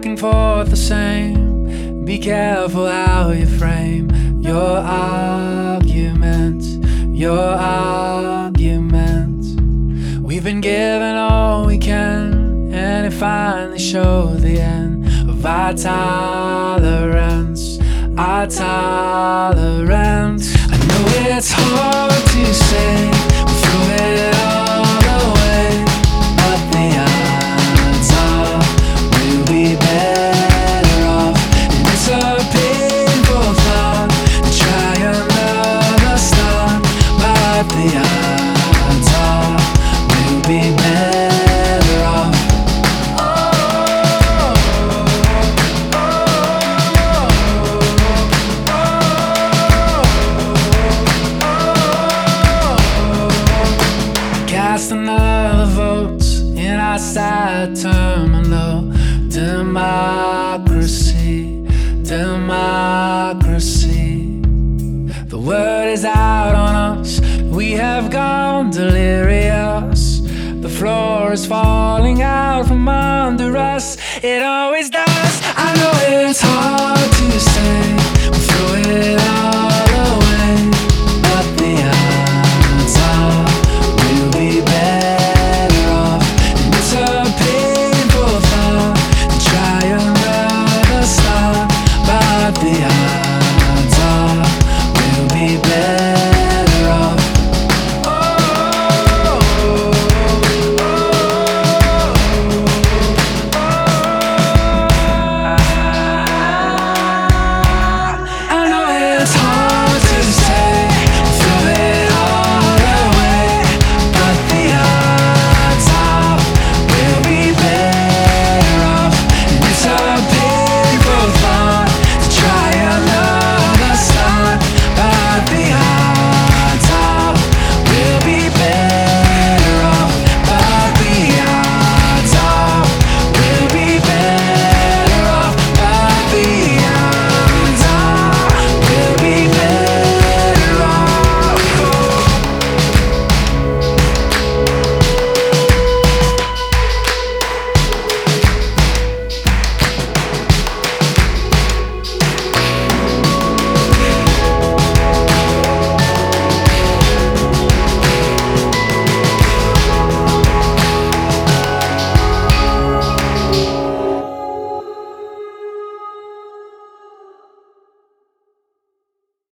and forth the same. Be careful how you frame your arguments, your arguments. We've been given all we can, and it finally showed the end of our tolerance, our tolerance. I know it's hard to say, we threw it all away, but the odds are we'll be better off. And it's a painful thought to try another start, but the odds are we'll be better off. Cast another vote in our sad terminal. Democracy, democracy. The word is out on us, we have gone delirious. The floor is falling out from under us, it always does. I know it's hard